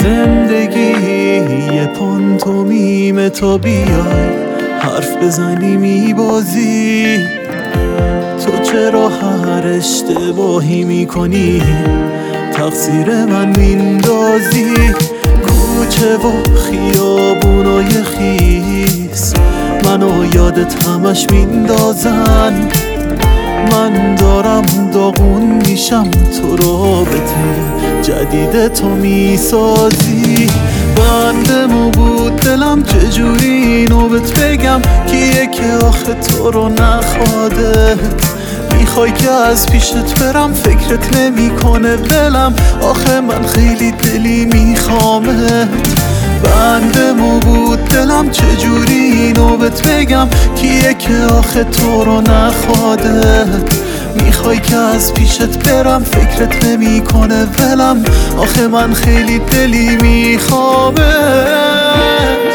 زندگی یه پانتومیم، تا بیای حرف بزنی میبازی. تو چرا هر اشتباهی میکنی تقصیر من میندازی؟ کوچه و خیابونای خیس منو یادت همش میندازن. من دارم داغون میشم، تو رابطه جدید تو میسازی. بندمو بود دلم، چجوری اینو بهت بگم کیه که آخه تو رو نخواده؟ میخوای که از پیشت برم، فکرت نمیکنه دلم، آخه من خیلی دلی میخوامت. بندمو بود دلم، چجوری اینو بهت بگم کیه که آخه تو رو نخواده؟ میخوای که از پیشت برم، فکرت نمیکنه ولم، آخه من خیلی دلی میخوامت.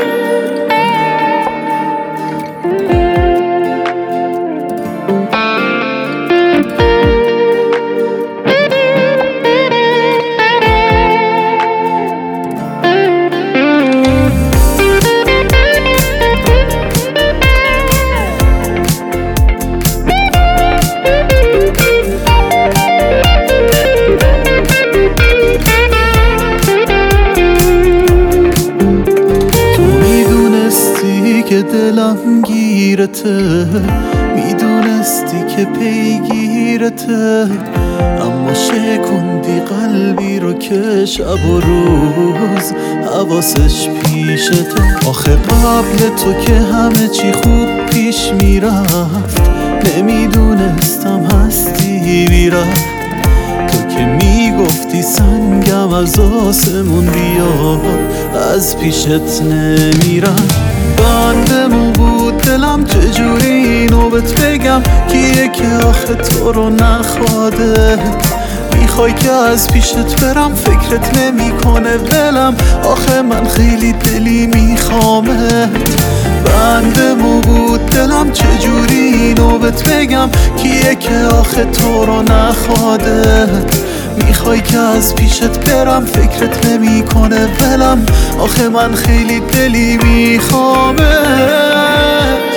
که دلم گیرته، میدونستی که پیگیرته، اما شکوندی قلبی رو که شب و روز حواسش پیشته. آخه قبل تو که همه چی خوب پیش میرفت، نمیدونستم هستی بیرفت. تو که میگفتی سنگم از آسمون بیاد، از پیشت نمیرم. بندمو بود دلم، چجوری اینو بهت بگم کیه که آخه تو رو نخواده؟ میخوای که از پیشت برم، فکرت نمیکنه ولم، آخه من خیلی دلی میخوامت. بندمو بود دلم، چجوری اینو بهت بگم کیه که آخه تو رو نخواده؟ میخوای که از پیشت برم، فکرت نمیکنه ولم، آخه من خیلی دلی میخوامت.